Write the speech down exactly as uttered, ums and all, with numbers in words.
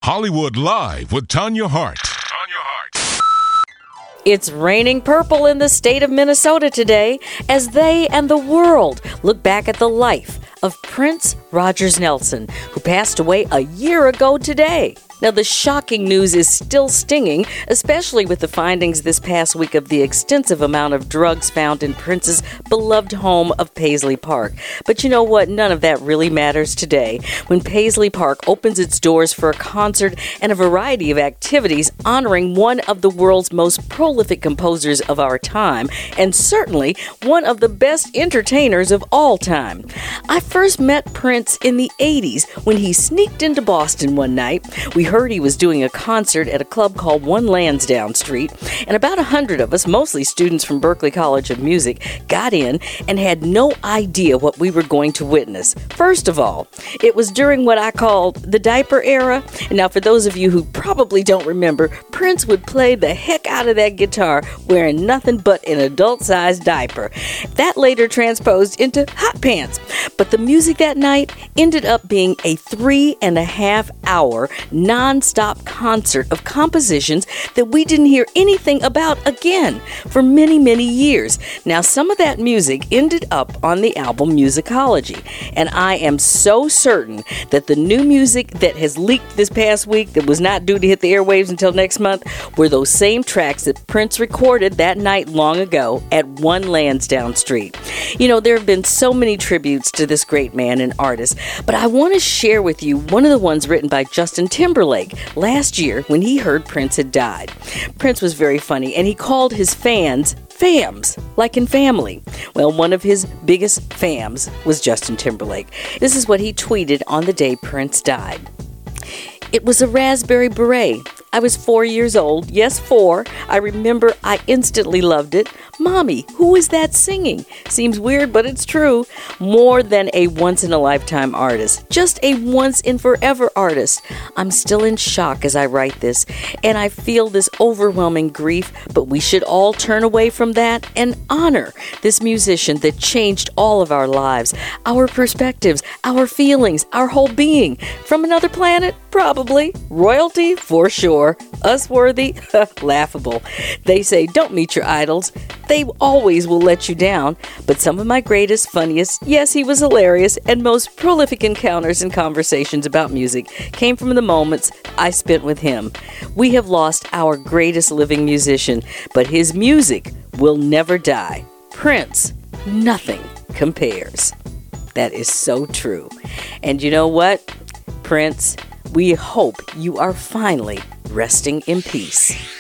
Hollywood Live with Tanya Hart. It's raining purple in the state of Minnesota today as they and the world look back at the life of Prince Rogers Nelson, who passed away a year ago today. Now, the shocking news is still stinging, especially with the findings this past week of the extensive amount of drugs found in Prince's beloved home of Paisley Park. But you know what? None of that really matters today when Paisley Park opens its doors for a concert and a variety of activities honoring one of the world's most prolific composers of our time, and certainly one of the best entertainers of all time. I first met Prince in the eighties when he sneaked into Boston one night. We heard he was doing a concert at a club called One Lansdowne Street, and about a hundred of us, mostly students from Berklee College of Music, got in and had no idea what we were going to witness. First of all, it was during what I called the diaper era. And now, for those of you who probably don't remember, Prince would play the heck out of that guitar wearing nothing but an adult-sized diaper. That later transposed into hot pants. But the music that night ended up being a three and a half hour non-stop concert of compositions that we didn't hear anything about again for many, many years. Now, some of that music ended up on the album Musicology, and I am so certain that the new music that has leaked this past week that was not due to hit the airwaves until next month were those same tracks that Prince recorded that night long ago at One Lansdowne Street. You know, there have been so many tributes to this great man and artist, but I want to share with you one of the ones written by Justin Timberlake last year when he heard Prince had died. Prince was very funny, and he called his fans fams, like in family. Well, one of his biggest fams was Justin Timberlake. This is what he tweeted on the day Prince died. It was a raspberry beret. I was four years old. Yes, four. I remember I instantly loved it. Mommy, who is that singing? Seems weird, but it's true. More than a once-in-a-lifetime artist. Just a once-in-forever artist. I'm still in shock as I write this, and I feel this overwhelming grief, but we should all turn away from that and honor this musician that changed all of our lives, our perspectives, our feelings, our whole being. From another planet? Probably. Royalty? For sure. Us worthy? Laughable. They say don't meet your idols. They always will let you down. But some of my greatest, funniest, yes, he was hilarious, and most prolific encounters and conversations about music came from the moments I spent with him. We have lost our greatest living musician, but his music will never die. Prince, nothing compares. That is so true. And you know what, Prince? We hope you are finally resting in peace.